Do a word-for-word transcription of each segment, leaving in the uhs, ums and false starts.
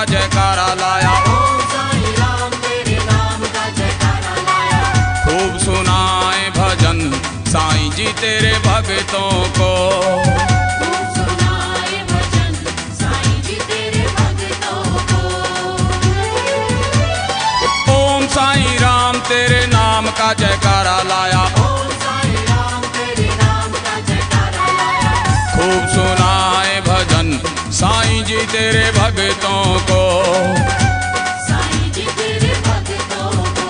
जयकारा लाया। ओम साईं राम तेरे नाम का जयकारा लाया। खूब सुनाए भजन साईं जी तेरे भक्तों को। खूब सुनाए भजन साईं जी तेरे भक्तों को। ओम साईं राम तेरे नाम का जयकारा लाया। ओम साईं राम तेरे नाम का जयकारा लाया। खूब सुनाए भजन साईं जी तेरे भक्तों को। साईं जी तेरे भक्तों को।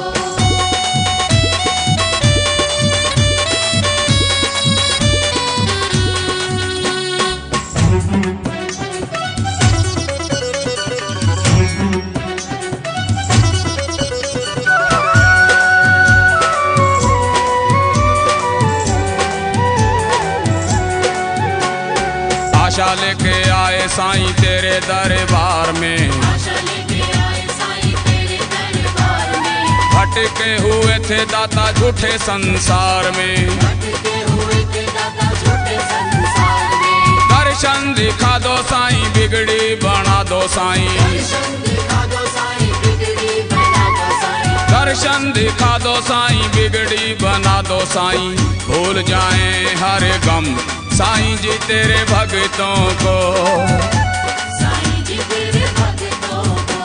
आशा लेके आए साईं तेरे दरबार में। आशा लेके आए साईं तेरे दरबार में। भटके हुए थे दाता झूठे संसार में। भटके हुए थे दाता झूठे संसार में। दर्शन दिखा दो साईं बिगड़ी बना दो साईं। दर्शन दिखा दो साईं बिगड़ी बना दो साईं। दर्शन दिखा दो साईं बिगड़ी बना दो साईं। भूल जाएं हर गम साईं जी तेरे भक्तों को। साईं जी तेरे भक्तों को।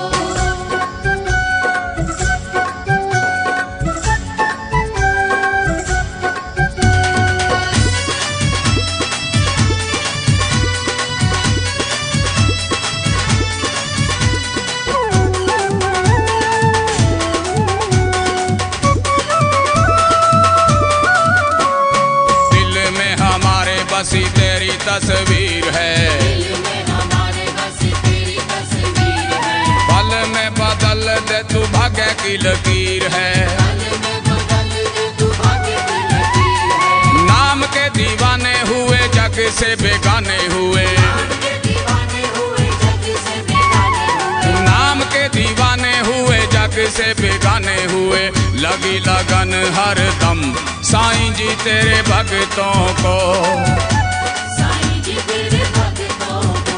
बसी तेरी तस्वीर है। दिल में हमारे बसी तेरी तस्वीर है। पल में बदल दे तू भाग्य की लकीर है। पल में बदल दे तू भाग्य की लकीर है। नाम के दीवाने हुए जग से बेगाने हुए। नाम के दीवाने हुए जग से बेगाने हुए। नाम के दीवाने हुए जग से बेगाने हुए। लगी लगन हर दम साईं जी तेरे भक्तों को। साईं जी तेरे भक्तों को।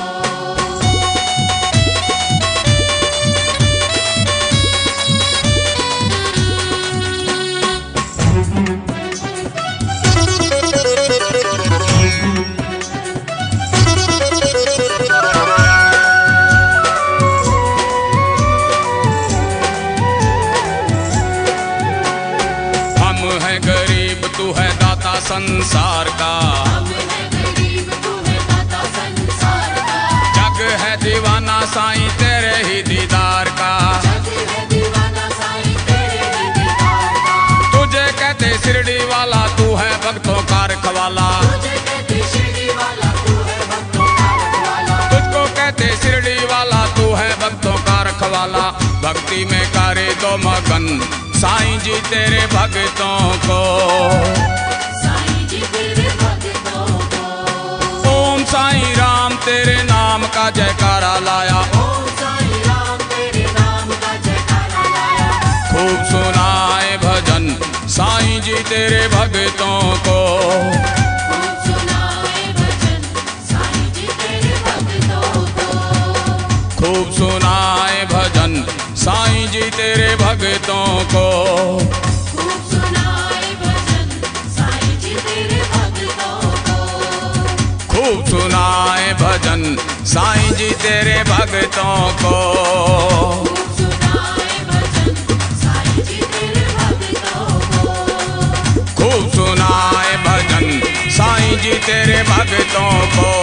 हम हैं गरीब तू है दाता संसार का। हम हैं गरीब तू है दाता संसार का। जग है दीवाना साईं तेरे ही दीदार का। जग है दीवाना साईं तेरे ही दीदार का। तुझे कहते शिरडी वाला तू है भक्तों का रखवाला। तुझे कहते शिरडी वाला तू है भक्तों का रखवाला। तुझको कहते शिरडी वाला तू है भक्तों का रखवाला। भक्ति में करे तो मगन साईं जी तेरे भक्तों को। साईं जी तेरे भक्तों को। ओम साईं राम तेरे नाम का जयकारा लाया। ओम साईं राम तेरे नाम का जयकारा लाया। खूब सुनाए भजन साईं जी तेरे भक्तों को। खूब सुनाए भजन साईं जी तेरे भक्तों को। खूब सुनाए भजन साईं जी तेरे भक्तों को। खूब सुनाए भजन साईं जी तेरे भक्तों को। खूब सुनाए भजन साईं जी तेरे भक्तों को। खूब सुनाए भजन साईं जी तेरे भक्तों को। खूब सुनाए भजन साईं जी तेरे भक्तों को।